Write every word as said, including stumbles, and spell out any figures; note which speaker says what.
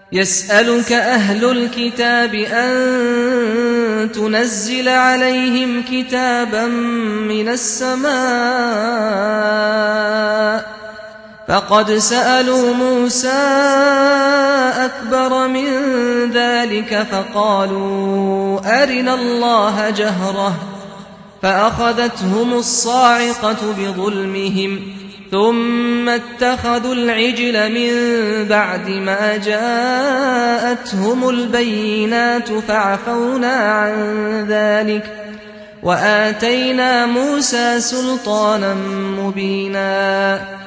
Speaker 1: يسألك أهل الكتاب أن تنزل عليهم كتابا من السماء فقد سألوا موسى أكبر من ذلك فقالوا أرنا الله جهرة فأخذتهم الصاعقة بظلمهم ثم اتخذوا العجل من بعد ما جاءتهم البينات فعفونا عن ذلك وآتينا موسى سلطانا مبينا